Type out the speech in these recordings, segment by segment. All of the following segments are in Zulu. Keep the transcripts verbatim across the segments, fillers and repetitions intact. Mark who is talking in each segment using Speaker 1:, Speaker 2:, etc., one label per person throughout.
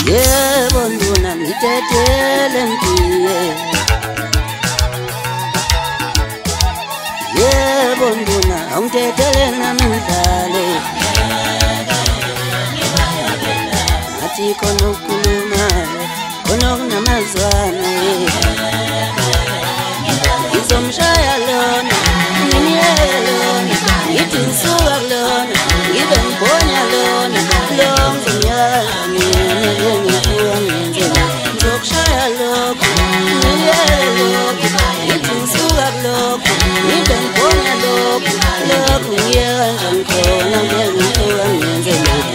Speaker 1: Yebo nduna ngitethele ngiye Yebo nduna ungitethele nami ngidlale Athi khona ukukhuluma khona kunamazwane Izomshaya lona ngimiyele lona ngithi ngisuka lona ngibe ngibhonya lona longiyala mina ngizokushaya lokho ngiyele lokho ngithi ngisuka lokho ngibe ngibhonya lokho lokho ngiyela njani khona ngiyengisuka ngenze lokho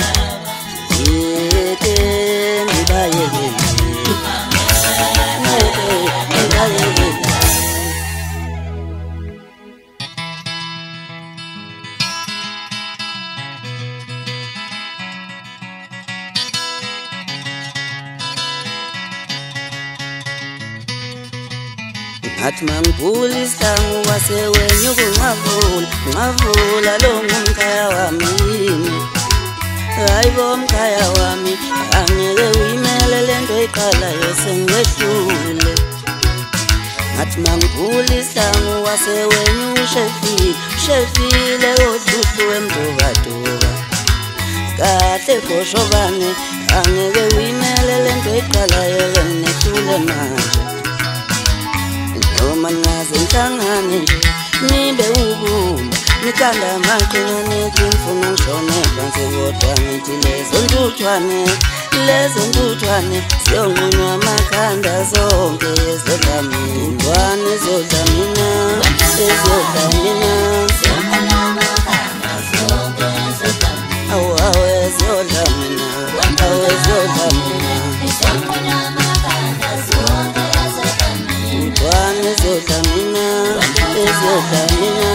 Speaker 1: yeke ngibayeke ngibayeke Athi mangivula isihlanu wasewenyuka ngavula ngavula lo ngumkhaya wami hayibo mkhaya wami angeke uyimele lento eqalayo sengiyehlule Athi mangivula isihlanu wasewenyuka ushefile ushefile ohluphu wemdobadoba kahle foshobane angeke uyimele lento eqalayo sengiyehlule manje Noma nazenhlangane nje nibe ubumba nikanda amaqhinga nithi ngifuna ngishone phansi kodwa ngithi lezo ntuthwane lezo ntuthwane ziyonqunywa amakhanda zonke ezodlamini ezodlamina ezodlamina awu awu ezodlamina awu ezodlamina Wane zodlamina, ezodlamina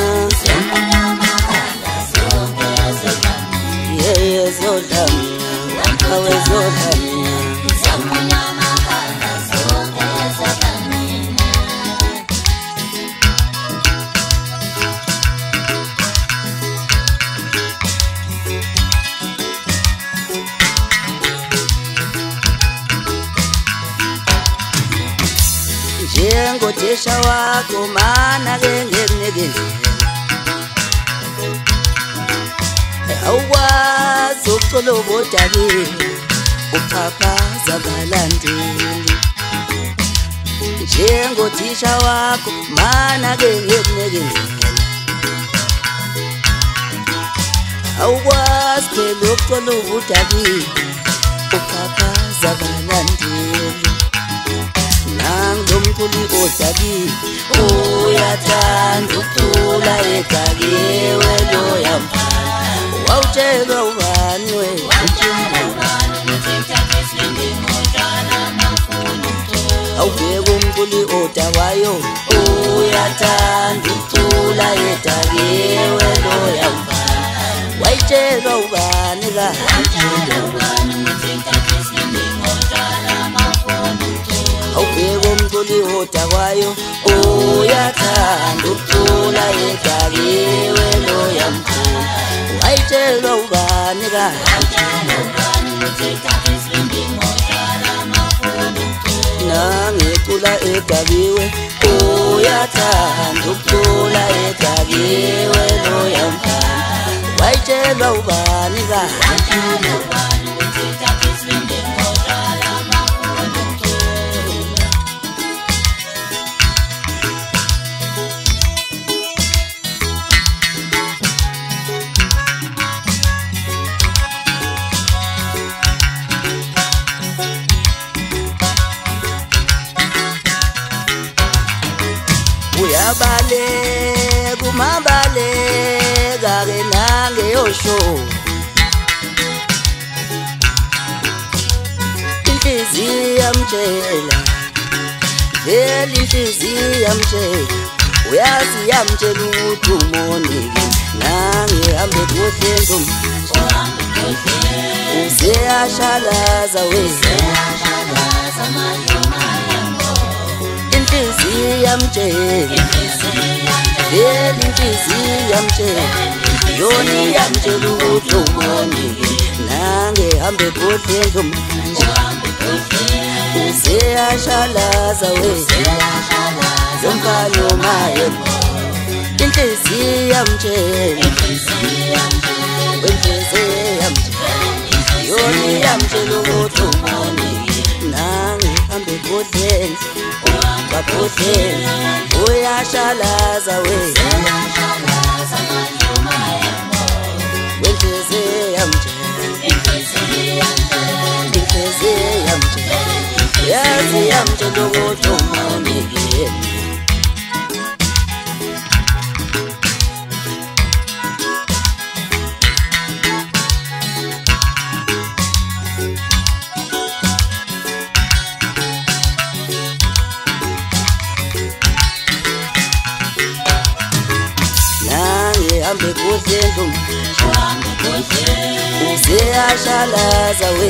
Speaker 1: Yeah, yeah, zodlamina, awe zodlamina Njengothisha wakho mana ke ngekunekenzela awukwazi ukucolobodakile uphaphaza abalandeli njengothisha wakho mana ke ngekunekenzela awukwazi phela ukucolobodakile uphaphaza abalandeli Nangomkhulu odaki uyathanda ukucula egakiwe lo yamfana wawutshelwa ubani we wawutshelwa ubani ngithatha isindi ngojana mafuna ukucula awubheka umkhulu odakwayo uyathanda ukucula egakiwe lo yamfana wawutshelwa ubani la wawutshelwa ubani ngithatha isindi ngojana mafuna Awubheka umculi odakwayo uyathanda ukucula egakiwe lo yamkhulu wayitshelwa ubani ka wayitshelwa ubani ngithatha isindi ngojana mafuna ukucula nangicula egakiwe uyathanda ukucula egakiwe lo yamkhulu wayitshelwa ubani ka wayitshelwa ubani ngithatha isindi ngojana mafuna Uyabale kumabale gare nange yosho Inhliziyo yamtshela vele inhliziyo yamtshela uyazi yamtshela ukuthi umonike nange hambe kuhle ntombi uze ashalaza weze ashalaza mayoma Inhliziyo yamtshela vele inhliziyo yamtshela yoni yamtshela ukuthi umoni nange hambe kuhle manje useyashalaza we zomfana maye inhliziyo yamtshela inhliziyo yamtshela yoni yamtshela ukuthi umoni nange hambe kuhle bakuhle uyashalaza we inhliziyo yamtshela inhliziyo yamtshela yazi yamtshela ukuthi umoni hambe kuhle ntombi useyashalaza we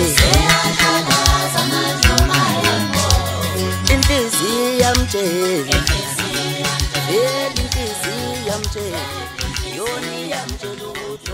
Speaker 1: inhliziyo yamtshela inhliziyo yamtshela yoni yamtshela ukuthi